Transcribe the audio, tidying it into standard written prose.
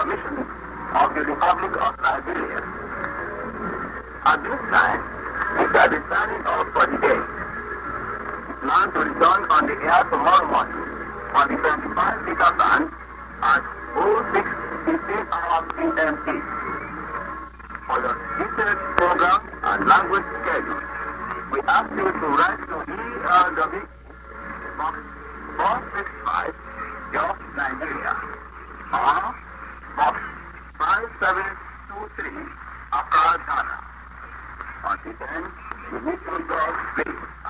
Commission of the Republic of Liberia. At this time, we shall be signing off for the day. We plan to return on the air tomorrow morning on the 25-meter band at 06:15 hours GMT. For your detailed program and language schedule, we ask you to write to ELW Box 465, Jos, Nigeria, or Box 5723, Accra, Ghana. Until then, we wish you God's grace.